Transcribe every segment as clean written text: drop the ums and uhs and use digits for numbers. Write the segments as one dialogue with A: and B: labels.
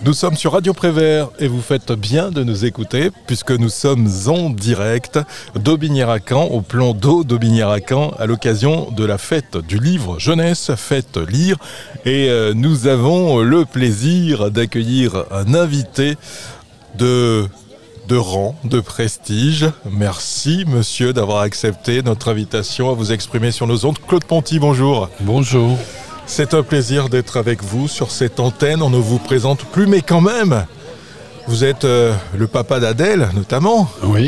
A: Nous sommes sur Radio Prévert et vous faites bien de nous écouter puisque nous sommes en direct d'Aubigné-Racan, au plan d'eau d'Aubigné-Racan à l'occasion de la fête du livre jeunesse, fête lire. Et nous avons le plaisir d'accueillir un invité de rang, de prestige. Merci monsieur d'avoir accepté notre invitation à vous exprimer sur nos ondes. Claude Ponty, bonjour.
B: Bonjour.
A: C'est un plaisir d'être avec vous sur cette antenne. On ne vous présente plus, mais quand même, vous êtes le papa d'Adèle, notamment.
B: Oui.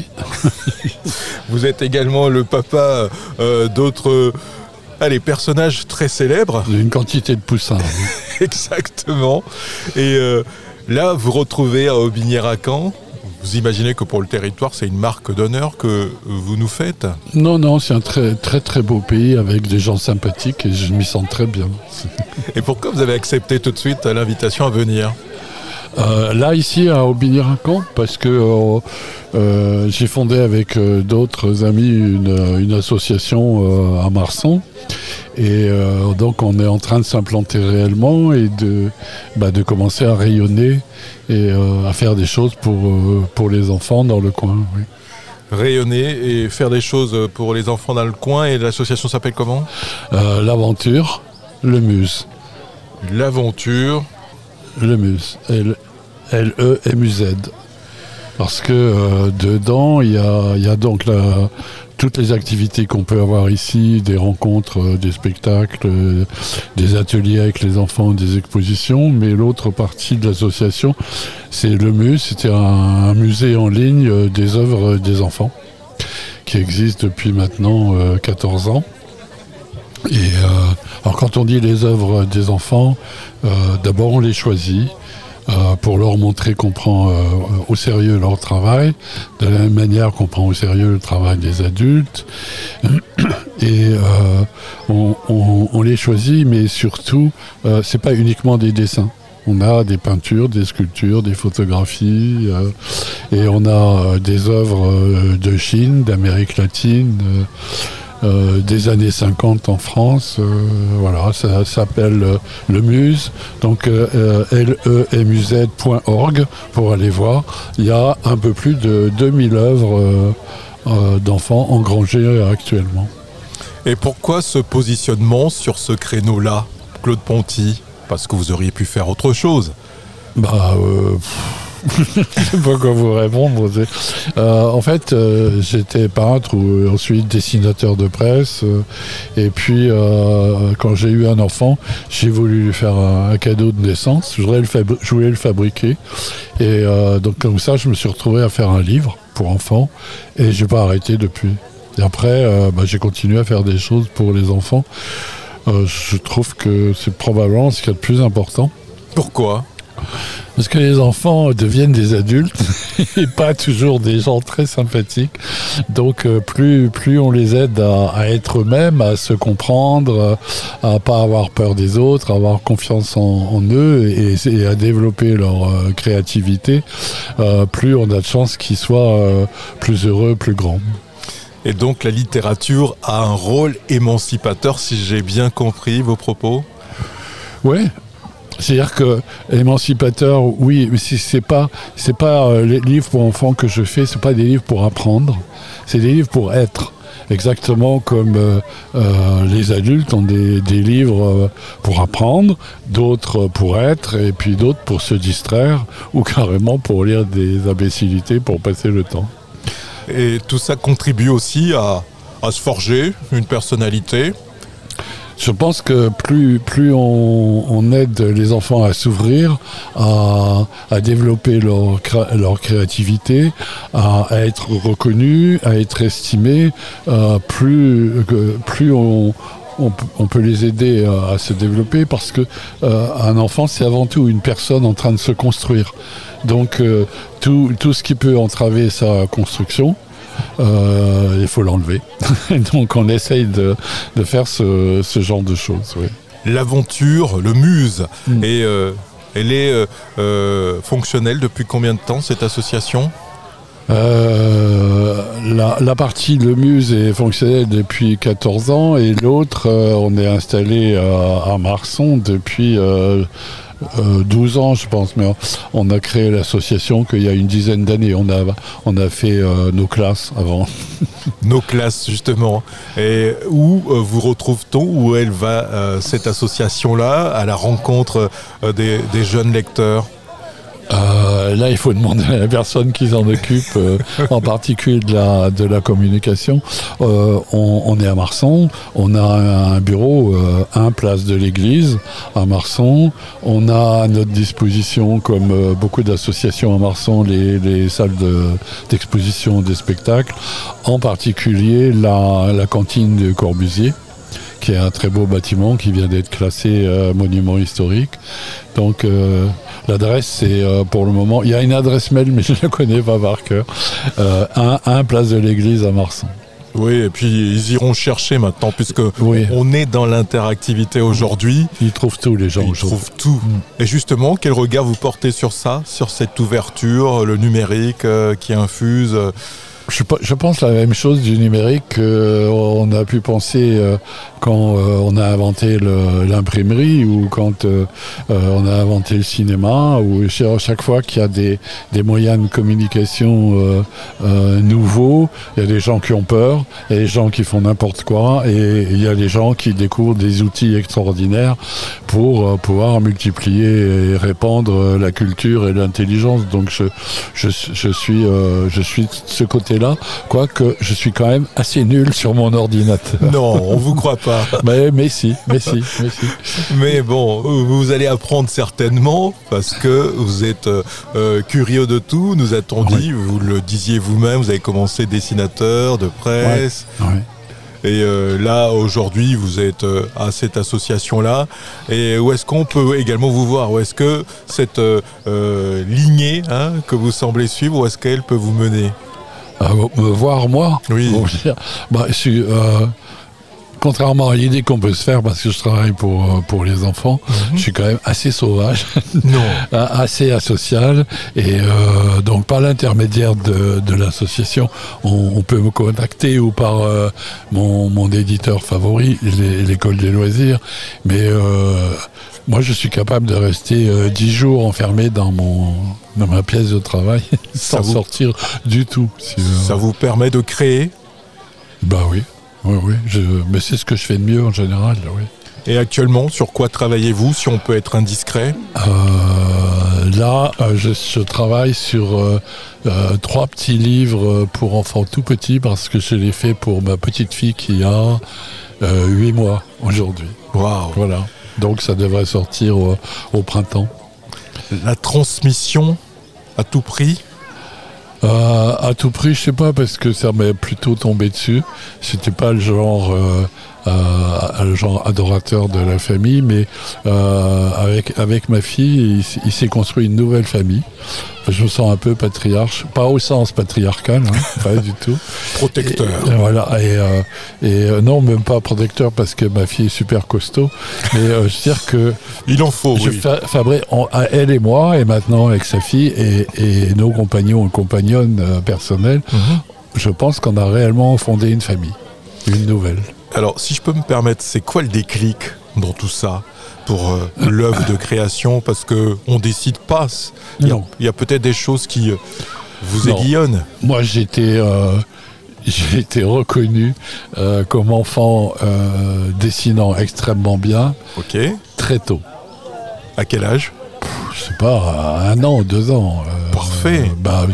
A: Vous êtes également le papa d'autres personnages très célèbres.
B: Une quantité de poussins.
A: Exactement. Et là, vous retrouvez à Aubigné-Racan. Vous imaginez que pour le territoire, c'est une marque d'honneur que vous nous faites ?
B: Non, c'est un très très très beau pays avec des gens sympathiques et je m'y sens très bien.
A: Et pourquoi vous avez accepté tout de suite l'invitation à venir ?
B: Là, ici, à Aubigné-Racan, parce que j'ai fondé avec d'autres amis une association à Marsan. Et donc, on est en train de s'implanter réellement et de commencer à rayonner et à faire des choses pour les enfants dans le coin. Oui.
A: Rayonner et faire des choses pour les enfants dans le coin. Et l'association s'appelle comment ?
B: L'aventure, le Muse.
A: L'aventure.
B: Le Muse, L-E-M-U-Z. Parce que dedans, il y a donc toutes les activités qu'on peut avoir ici, des rencontres, des spectacles, des ateliers avec les enfants, des expositions. Mais l'autre partie de l'association, c'est le Muse. C'était un musée en ligne des œuvres des enfants qui existe depuis maintenant 14 ans. Et alors quand on dit les œuvres des enfants, d'abord on les choisit pour leur montrer qu'on prend au sérieux leur travail, de la même manière qu'on prend au sérieux le travail des adultes. Et on les choisit, mais surtout, c'est pas uniquement des dessins. On a des peintures, des sculptures, des photographies, et on a des œuvres de Chine, d'Amérique latine, des années 50 en France. Voilà, ça s'appelle le Muse, donc lemuz.org pour aller voir. Il y a un peu plus de 2000 œuvres d'enfants engrangées actuellement.
A: Et pourquoi ce positionnement sur ce créneau-là, Claude Ponty ? Parce que vous auriez pu faire autre chose. Je ne sais pas quoi vous répondre.
B: En fait, j'étais peintre ou ensuite dessinateur de presse. Et puis, quand j'ai eu un enfant, j'ai voulu lui faire un cadeau de naissance. Je voulais le fabriquer. Et donc, comme ça, je me suis retrouvé à faire un livre pour enfants. Et je n'ai pas arrêté depuis. Et après, j'ai continué à faire des choses pour les enfants. Je trouve que c'est probablement ce qu'il y a de plus important.
A: Pourquoi ?
B: Parce que les enfants deviennent des adultes et pas toujours des gens très sympathiques. Donc plus on les aide à être eux-mêmes, à se comprendre, à pas avoir peur des autres, à avoir confiance en eux et à développer leur créativité, plus on a de chances qu'ils soient plus heureux, plus grands.
A: Et donc la littérature a un rôle émancipateur, si j'ai bien compris vos propos ?
B: Oui. C'est-à-dire que émancipateur, oui, mais c'est pas les livres pour enfants que je fais, c'est pas des livres pour apprendre, c'est des livres pour être. Exactement comme les adultes ont des livres pour apprendre, d'autres pour être, et puis d'autres pour se distraire, ou carrément pour lire des imbécilités pour passer le temps.
A: Et tout ça contribue aussi à se forger une personnalité.
B: Je pense que plus on aide les enfants à s'ouvrir, à développer leur créativité, à être reconnus, à être estimés, plus on peut les aider à se développer, parce que un enfant, c'est avant tout une personne en train de se construire. Donc tout ce qui peut entraver sa construction, il faut l'enlever. Donc on essaye de faire ce genre de choses. Oui.
A: L'aventure, le Muse, et elle est fonctionnelle depuis combien de temps, cette association ?
B: La partie Le Muse est fonctionnelle depuis 14 ans et l'autre, on est installé à Marsan depuis 12 ans, je pense, mais on a créé l'association qu'il y a une dizaine d'années. On a fait nos classes avant.
A: Nos classes, justement. Et où vous retrouve-t-on, où elle va, cette association-là, à la rencontre des jeunes lecteurs?
B: Là, il faut demander à la personne qui s'en occupe, en particulier de la communication. On est à Marsan, on a un bureau, place de l'église à Marsan. On a à notre disposition, comme beaucoup d'associations à Marsan, les salles d'exposition des spectacles, en particulier la cantine de Corbusier, qui est un très beau bâtiment qui vient d'être classé monument historique. Donc l'adresse, c'est pour le moment, il y a une adresse mail, mais je ne la connais pas par cœur, place de l'église à Marsan.
A: Oui, et puis ils iront chercher maintenant, puisque on est dans l'interactivité aujourd'hui.
B: Ils trouvent tout, les gens.
A: Ils trouvent tout. Et justement, quel regard vous portez sur ça, sur cette ouverture, le numérique qui infuse
B: Je pense la même chose du numérique qu'on a pu penser quand on a inventé l'imprimerie ou quand on a inventé le cinéma, ou chaque fois qu'il y a des moyens de communication nouveaux, il y a des gens qui ont peur, il y a des gens qui font n'importe quoi, et il y a des gens qui découvrent des outils extraordinaires pour pouvoir multiplier et répandre la culture et l'intelligence. Donc je suis de ce côté-là, quoique je suis quand même assez nul sur mon ordinateur.
A: Non, on vous croit pas.
B: mais si.
A: Mais bon, vous allez apprendre certainement, parce que vous êtes curieux de tout, nous a-t-on dit. Vous le disiez vous-même, vous avez commencé dessinateur de presse. Et là, aujourd'hui, vous êtes à cette association-là. Et où est-ce qu'on peut également vous voir? Où est-ce que cette lignée que vous semblez suivre, où est-ce qu'elle peut vous mener?
B: Me voir, moi?
A: Oui.
B: Je suis... contrairement à l'idée qu'on peut se faire, parce que je travaille pour les enfants, je suis quand même assez sauvage, assez asocial, et donc par l'intermédiaire de l'association, on peut me contacter, ou par mon éditeur favori, l'école des loisirs, mais moi je suis capable de rester 10 jours enfermé dans ma pièce de travail, sans sortir du tout.
A: Ça vous permet de créer?
B: Bah oui. Oui, mais c'est ce que je fais de mieux en général. Oui.
A: Et actuellement, sur quoi travaillez-vous, si on peut être indiscret?
B: Là, je travaille sur 3 petits livres pour enfants tout petits, parce que je les fais pour ma petite fille qui a 8 mois aujourd'hui.
A: Waouh.
B: Voilà. Donc ça devrait sortir au printemps.
A: La transmission à tout prix?
B: À tout prix, je sais pas, parce que ça m'est plutôt tombé dessus. C'était pas le genre adorateur de la famille, mais avec ma fille, il s'est construit une nouvelle famille. Je me sens un peu patriarche, pas au sens patriarcal, pas du tout.
A: Protecteur.
B: Voilà, et non, même pas protecteur, parce que ma fille est super costaud. Mais je veux dire que
A: il en faut.
B: Elle et moi, et maintenant avec sa fille et nos compagnons et compagnonnes personnelles, je pense qu'on a réellement fondé une famille, une nouvelle.
A: Alors, si je peux me permettre, c'est quoi le déclic dans tout ça pour l'œuvre de création? Parce qu'on ne décide pas. Il y a peut-être des choses qui vous aiguillonnent.
B: Moi, j'ai été reconnu comme enfant dessinant extrêmement bien, très tôt.
A: À quel âge?
B: Je sais pas, à 1 an, 2 ans.
A: Parfait.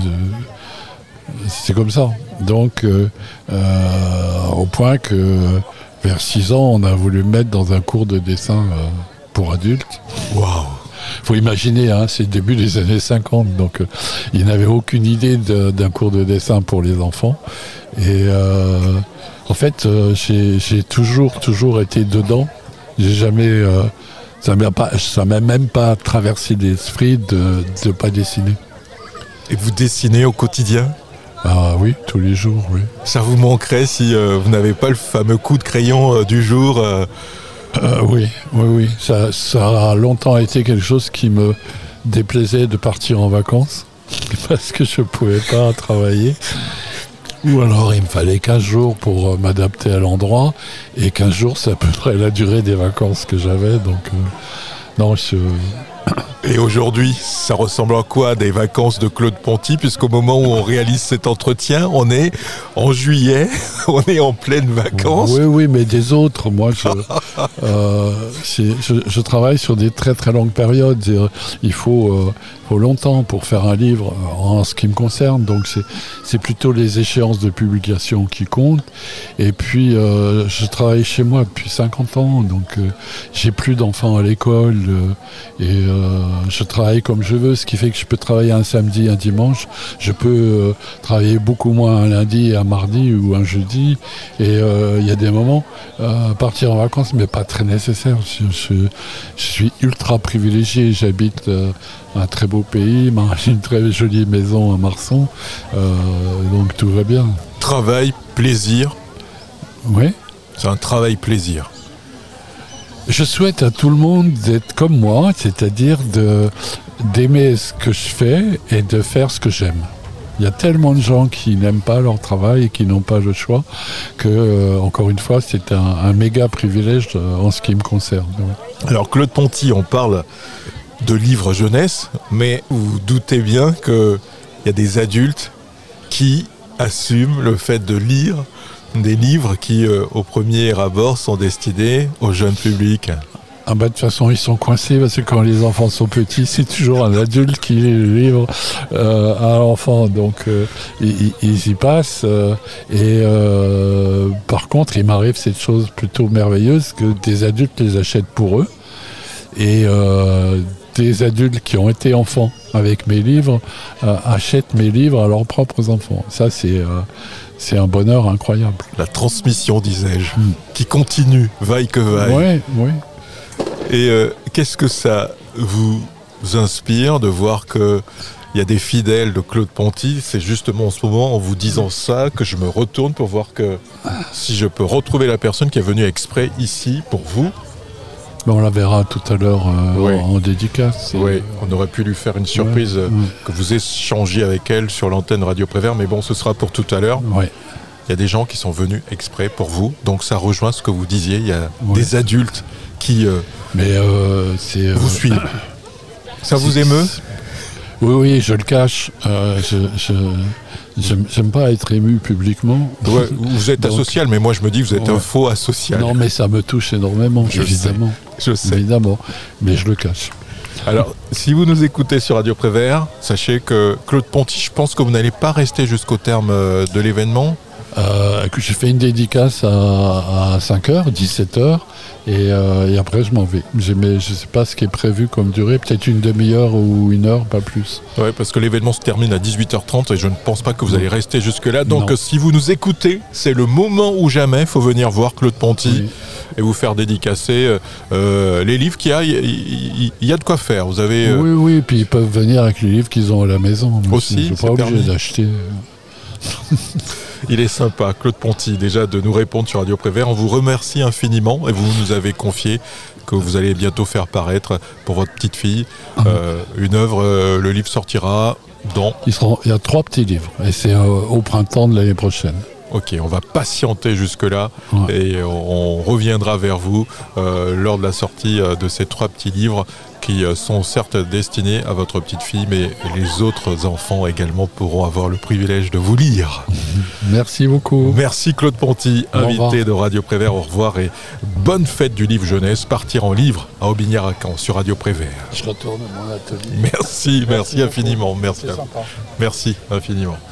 B: C'est comme ça. Donc, au point que vers 6 ans, on a voulu me mettre dans un cours de dessin pour adultes.
A: Waouh!
B: Faut imaginer, c'est le début des années 50, donc ils n'avaient aucune idée d'un cours de dessin pour les enfants. Et en fait, j'ai toujours été dedans. J'ai jamais, ça m'a même pas traversé l'esprit de pas dessiner.
A: Et vous dessinez au quotidien?
B: Ah oui, tous les jours, oui.
A: Ça vous manquerait si vous n'avez pas le fameux coup de crayon du jour
B: Oui. Ça a longtemps été quelque chose qui me déplaisait de partir en vacances, parce que je ne pouvais pas travailler. Ou alors il me fallait 15 jours pour m'adapter à l'endroit, et 15 jours, c'est à peu près la durée des vacances que j'avais. Donc non,
A: Et aujourd'hui, ça ressemble à quoi des vacances de Claude Ponty, puisqu'au moment où on réalise cet entretien, on est en juillet, on est en pleine vacances.
B: Oui, mais des autres, moi, je travaille sur des très très longues périodes. Il faut longtemps pour faire un livre en ce qui me concerne, donc c'est plutôt les échéances de publication qui comptent. Et puis, je travaille chez moi depuis 50 ans, donc j'ai plus d'enfants à l'école et je travaille comme je veux, ce qui fait que je peux travailler un samedi, un dimanche, je peux travailler beaucoup moins un lundi, un mardi ou un jeudi, et il y a des moments, partir en vacances, mais pas très nécessaire. Je suis ultra privilégié, j'habite un très beau pays, j'ai une très jolie maison à Marsan, donc tout va bien.
A: Travail, plaisir.
B: Oui.
A: C'est un travail-plaisir.
B: Je souhaite à tout le monde d'être comme moi, c'est-à-dire d'aimer ce que je fais et de faire ce que j'aime. Il y a tellement de gens qui n'aiment pas leur travail et qui n'ont pas le choix que, encore une fois, c'est un méga privilège en ce qui me concerne.
A: Alors Claude Ponty, on parle de livres jeunesse, mais vous doutez bien qu'il y a des adultes qui assument le fait de lire des livres qui, au premier abord, sont destinés au jeune public.
B: Ah bah, de toute façon, ils sont coincés parce que quand les enfants sont petits, c'est toujours un adulte qui lit le livre à l'enfant. Donc, ils y passent. Par contre, il m'arrive cette chose plutôt merveilleuse que des adultes les achètent pour eux. Et des adultes qui ont été enfants avec mes livres achètent mes livres à leurs propres enfants. Ça, c'est un bonheur incroyable.
A: La transmission, disais-je, qui continue, vaille que vaille.
B: Oui.
A: Et qu'est-ce que ça vous inspire de voir qu'il y a des fidèles de Claude Ponty? C'est justement en ce moment, en vous disant ça, que je me retourne pour voir que si je peux retrouver la personne qui est venue exprès ici pour vous.
B: On la verra tout à l'heure en dédicace.
A: Oui, on aurait pu lui faire une surprise, que vous échangiez avec elle sur l'antenne Radio Prévert, mais bon, ce sera pour tout à l'heure.
B: Oui.
A: Il y a des gens qui sont venus exprès pour vous, donc ça rejoint ce que vous disiez, il y a des adultes qui vous suivent. Ça vous émeut?
B: Oui, je le cache. J'aime pas être ému publiquement.
A: Ouais, vous êtes asocial, mais moi je me dis que vous êtes un faux asocial.
B: Non, mais ça me touche énormément, évidemment.
A: Je sais.
B: Évidemment, mais je le cache.
A: Alors, si vous nous écoutez sur Radio Prévert, sachez que Claude Ponty, je pense que vous n'allez pas rester jusqu'au terme de l'événement.
B: J'ai fait une dédicace à 5h, 17h, et après je m'en vais. Je ne sais pas ce qui est prévu comme durée, peut-être une demi-heure ou une heure, pas plus.
A: Oui, parce que l'événement se termine à 18h30 et je ne pense pas que vous allez rester jusque-là. Donc si vous nous écoutez, c'est le moment ou jamais, il faut venir voir Claude Ponty et vous faire dédicacer les livres qu'il y a. Il y a de quoi faire. Vous avez,
B: Oui, puis ils peuvent venir avec les livres qu'ils ont à la maison. Moi,
A: aussi,
B: je ne suis pas obligé d'acheter.
A: Il est sympa, Claude Ponty, déjà de nous répondre sur Radio Prévert. On vous remercie infiniment et vous nous avez confié que vous allez bientôt faire paraître pour votre petite fille une œuvre. Le livre sortira dans...
B: Il y a 3 petits livres et c'est au printemps de l'année prochaine.
A: Ok, on va patienter jusque-là et on reviendra vers vous lors de la sortie de ces 3 petits livres qui sont certes destinés à votre petite fille, mais les autres enfants également pourront avoir le privilège de vous lire.
B: Merci beaucoup.
A: Merci Claude Ponty, invité de Radio Prévert. Au revoir et bonne fête du livre jeunesse. Partir en livre à Aubigné-Racan sur Radio Prévert.
B: Je retourne à mon atelier.
A: Merci infiniment. Merci infiniment.